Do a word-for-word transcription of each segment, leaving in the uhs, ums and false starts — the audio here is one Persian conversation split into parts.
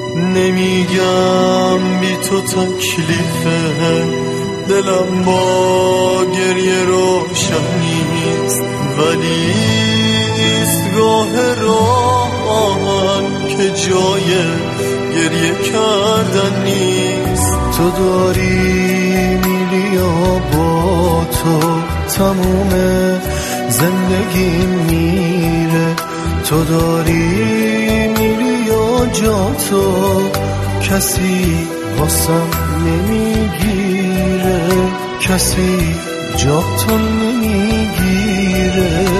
نمیگم بی تو تکلیفه، دلم با گریه روشن نیست، ولی ایستگاه راهن که جای گریه کردن نیست. تو داری میلی و با تو تموم زندگی میره، تو داری میلی و جا تو کسی واسم نمیگیره، کسی جا تو نمیگیره.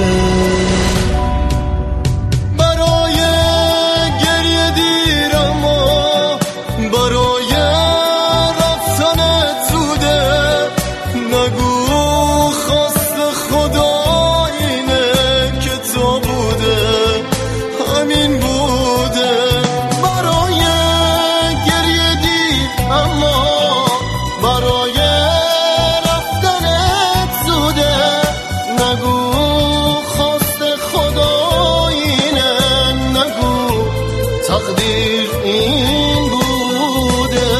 برای گریه دیرم و برای رفتنت زوده، نگو خواست خدا اینه که تو بوده همین بوده. برای گریه دیر اما برای رفتنت زوده، نگو خواست خدا اینه، نگو تقدیر این بوده.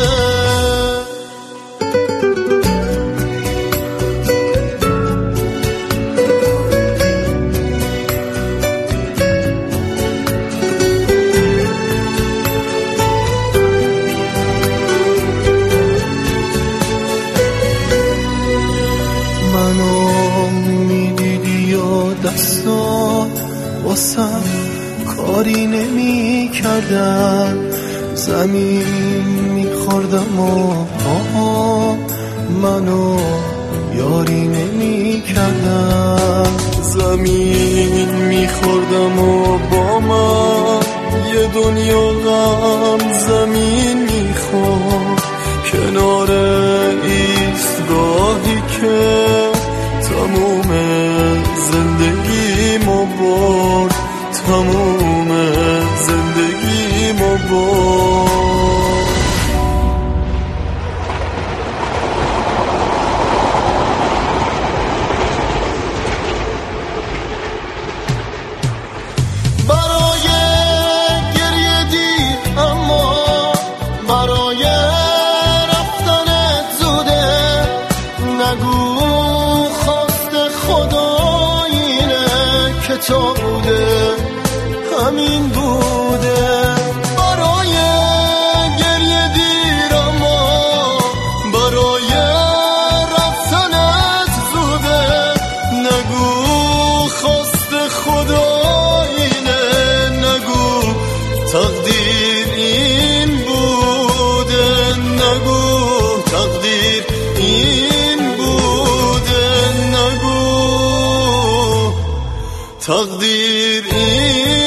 منو میدیدی یا دستا واسم کاری نمی کردن، زمین میخوردم و آها منو یاری نمی کردن. زمین میخوردم و با من یه دنیا غم زمین میخورد، کنار ایستگاهی که تموم زندگیمو برد، تموم زندگیمو برد. برای گریه دیر اما برای رفتنت زوده، نگو خواست خدا اینه که تو بوده همین بوده. برای گریه دیر اما برای رفتنت زوده، نگو خواست خدا اینه، نگو تقدیر این بوده، نگو تقدیر این بوده، نگو تقدیر این